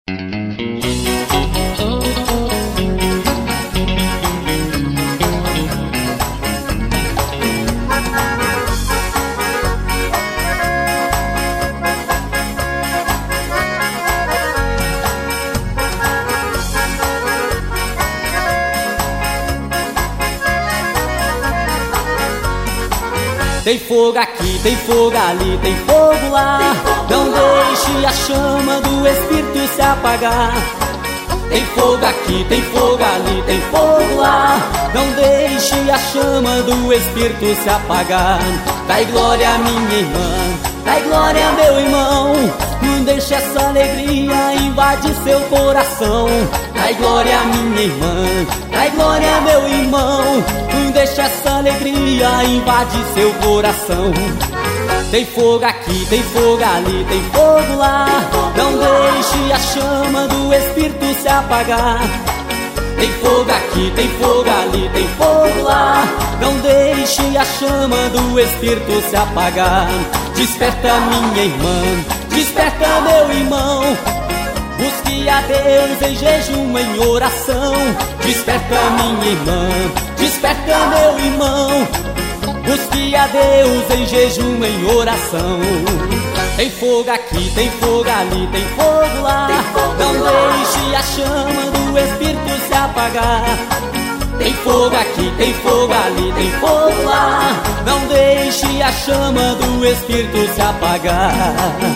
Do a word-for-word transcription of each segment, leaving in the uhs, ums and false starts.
Tem fogo aqui, tem fogo ali, tem fogo lá. Não deixe a chama do Espírito se apagar. Tem fogo aqui, tem fogo ali, tem fogo lá. Não deixe a chama do Espírito se apagar. Dai glória, minha irmã, dai glória, meu irmão. Não deixe essa alegria invadir seu coração. Dai glória, minha irmã, dai glória, meu irmão. Não deixe essa alegria invadir seu coração. Tem fogo aqui, tem fogo ali, tem fogo lá. Não deixe a chama do Espírito se apagar. Tem fogo aqui, tem fogo ali, tem fogo lá. Não deixe a chama do Espírito se apagar. Desperta, minha irmã, desperta, meu irmão. Busque a Deus em jejum, em oração. Desperta, minha irmã, desperta, meu irmão. Busque a Deus em jejum, em oração. Tem fogo aqui, tem fogo ali, tem fogo lá. Não deixe a chama do Espírito se apagar. Tem fogo aqui, tem fogo ali, tem fogo lá. Não deixe a chama do Espírito se apagar.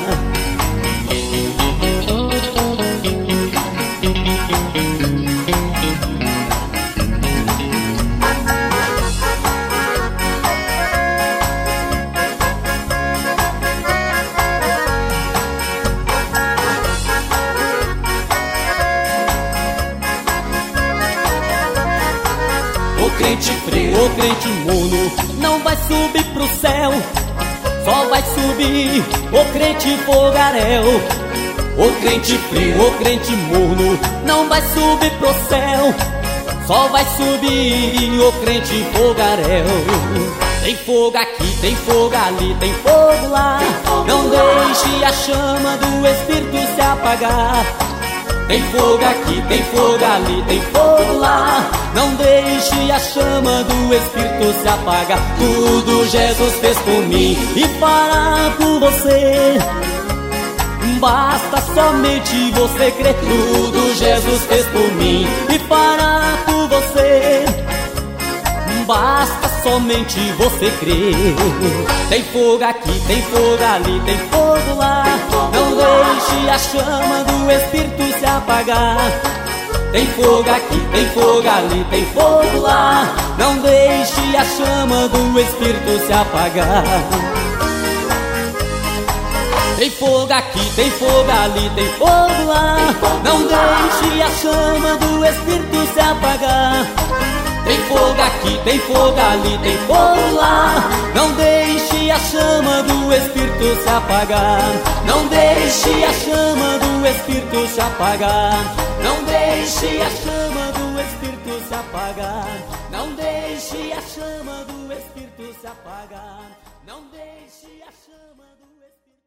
O crente frio, o crente mono não vai subir pro céu. Só vai subir o crente fogaréu. O crente frio, o crente mono não vai subir pro céu. Só vai subir o crente fogaréu. Tem fogo aqui, tem fogo ali, tem fogo lá. Não deixe a chama do Espírito se apagar. Tem fogo aqui, tem fogo ali, tem fogo lá. Não deixe a chama do Espírito se apagar. Tudo Jesus fez por mim e fará por você. Basta somente você crer. Tudo Jesus fez por mim e fará por você. Basta somente você crer. Tem fogo aqui, tem fogo ali, tem fogo lá. Não deixe a chama do Espírito se apagar. Tem fogo aqui, tem fogo ali, tem fogo lá. Não deixe a chama do Espírito se apagar. Tem fogo aqui, tem fogo ali, tem fogo lá. Não deixe a chama do Espírito se apagar. Tem fogo aqui, tem fogo ali, tem fogo lá. Não deixe a chama do Espírito se apagar. Não deixe a chama do Espírito se apagar. Não deixe a chama do Espírito se apagar. Não deixe a chama do Espírito se apagar. Não deixe a chama do Espírito